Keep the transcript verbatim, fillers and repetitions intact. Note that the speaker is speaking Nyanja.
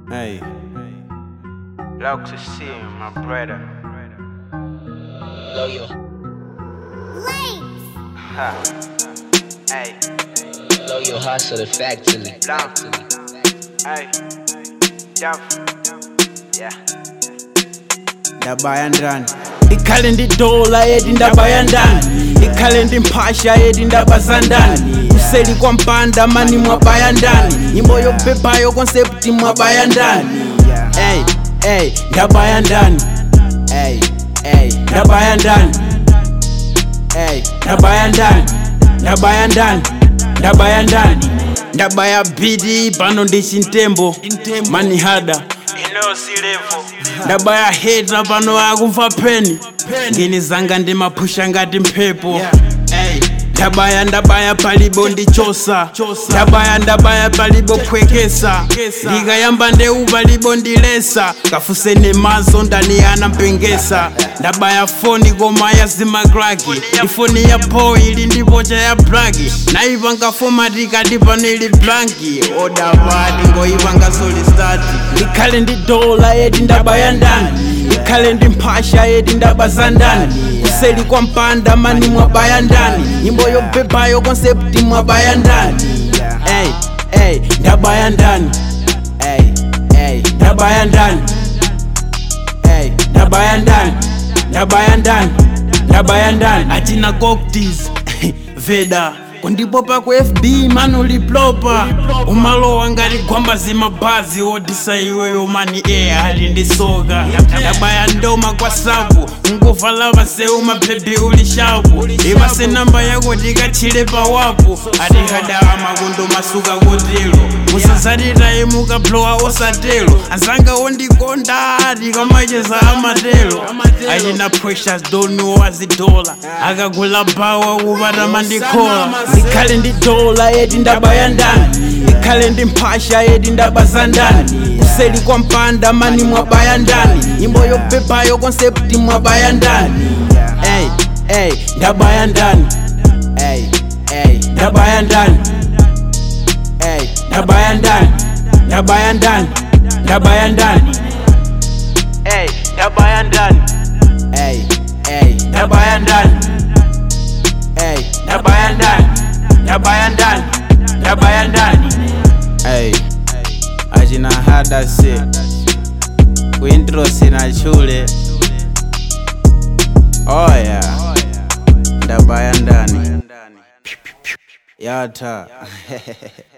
Hey, Love to see you, my brother. Loyal, Ha. Hey, Loyal hustle the factory. Blanc. Hey, Duff. Yeah. ndabaya ndani ikhale ndidola yedi ndabaya ndani ikhale ndimphasha yedi ndabaza ndani kuseli kwa mpanda mani mwabaya ndani nyimbo yobhebhayo konsepti mwabaya ndani ey ey ndabaya ndani ey ey ndabaya ndani ey ndabaya ndani ndabaya ndani ndabaya ndani ndabaya bidi pano ndichintembo mani hada Ino si level. ndabaya heta pano akumva peni ngini zanga ndimaphusha ngati mphepo Ey, ndabaya ndabaya palibo ndichosa ndabaya ndabaya palibo phwekesa ndikayamba ndeu palibo ndilesa kafusene mazo ndani anampengesa ndabaya foni koma ya zimagraki ifoni ya po ili ndipocha ya blaki naipanga fomati kati pano ili blanki odavati ngoipanga solistati ndikhale ndi dola yedi ndabaya ndani ikhale ndimphasha yedi ndabaza ndani kuseli kwa mpanda mani mwabaya ndani nyimbo yobhebhayo konsepti mwabaya ndani ey ey ndabaya ndani ey ey ndabaya ndani ey ndabaya ndani ndabaya ndani ndabaya ndani atina cocktails veda kundipopa ku F B mano liplopa umalowa ngati gwamba zimabhazi odisa iweyo mani e ali ndisoka ndabaya ndoma kwa sapu nguvala vaseu mabhebhi uli shapu ivase namba yako tikachile pawapo atihada makundo masuka kotelo musazatita imuka blowa osatelo azanga ondikonda tikamacheza amatelo achina pressures don't know azidola akagula bawa kupata mandikola ikhale ndi dola yedi ndabaya ndani ikhale ndi mphasha yedi ndabaza ndani kuseli kwa mpanda mani mwabaya ndani nyimbo yobhebhayo konsepti mwabaya ndani ey ey ndabaya ndani ey ey ndabaya ndani ey ndabaya ndani ndabaya ndani ndabaya ndani Hey, ndabaya ndani. ey ey ndabaya ndani ey Ndabaya ndani. Ndabaya ndani. Ndabaya ndani. ey achina hada se kuintro sina shule oh yeah ndabaya ndani yata